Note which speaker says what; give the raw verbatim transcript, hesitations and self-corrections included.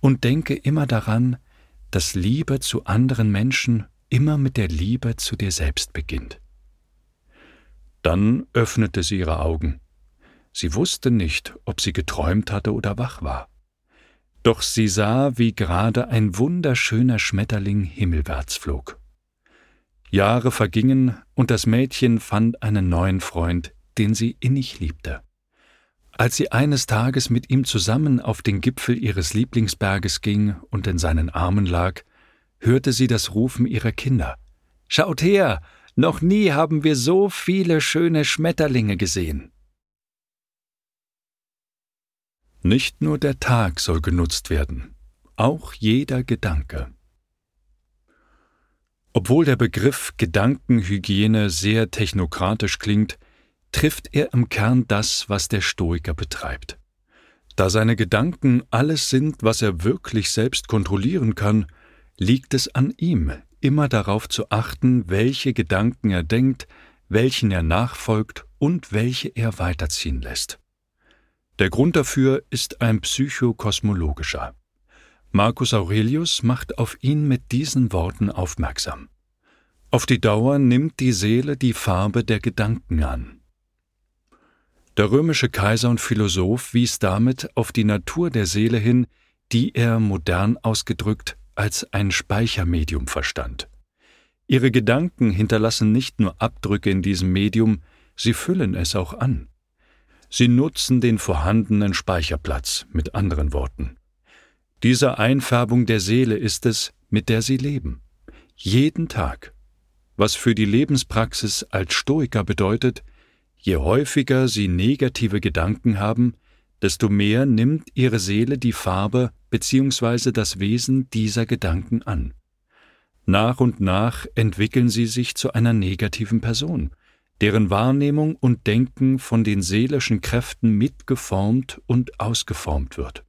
Speaker 1: und denke immer daran, dass Liebe zu anderen Menschen immer mit der Liebe zu dir selbst beginnt. Dann öffnete sie ihre Augen. Sie wusste nicht, ob sie geträumt hatte oder wach war. Doch sie sah, wie gerade ein wunderschöner Schmetterling himmelwärts flog. Jahre vergingen und das Mädchen fand einen neuen Freund, den sie innig liebte. Als sie eines Tages mit ihm zusammen auf den Gipfel ihres Lieblingsberges ging und in seinen Armen lag, hörte sie das Rufen ihrer Kinder. »Schaut her! Noch nie haben wir so viele schöne Schmetterlinge gesehen!« Nicht nur der Tag soll genutzt werden, auch jeder Gedanke. Obwohl der Begriff Gedankenhygiene sehr technokratisch klingt, trifft er im Kern das, was der Stoiker betreibt. Da seine Gedanken alles sind, was er wirklich selbst kontrollieren kann, liegt es an ihm, immer darauf zu achten, welche Gedanken er denkt, welchen er nachfolgt und welche er weiterziehen lässt. Der Grund dafür ist ein psychokosmologischer. Marcus Aurelius macht auf ihn mit diesen Worten aufmerksam. Auf die Dauer nimmt die Seele die Farbe der Gedanken an. Der römische Kaiser und Philosoph wies damit auf die Natur der Seele hin, die er modern ausgedrückt als ein Speichermedium verstand. Ihre Gedanken hinterlassen nicht nur Abdrücke in diesem Medium, sie füllen es auch an. Sie nutzen den vorhandenen Speicherplatz, mit anderen Worten. Diese Einfärbung der Seele ist es, mit der sie leben. Jeden Tag. Was für die Lebenspraxis als Stoiker bedeutet, je häufiger sie negative Gedanken haben, desto mehr nimmt ihre Seele die Farbe bzw. das Wesen dieser Gedanken an. Nach und nach entwickeln sie sich zu einer negativen Person, deren Wahrnehmung und Denken von den seelischen Kräften mitgeformt und ausgeformt wird.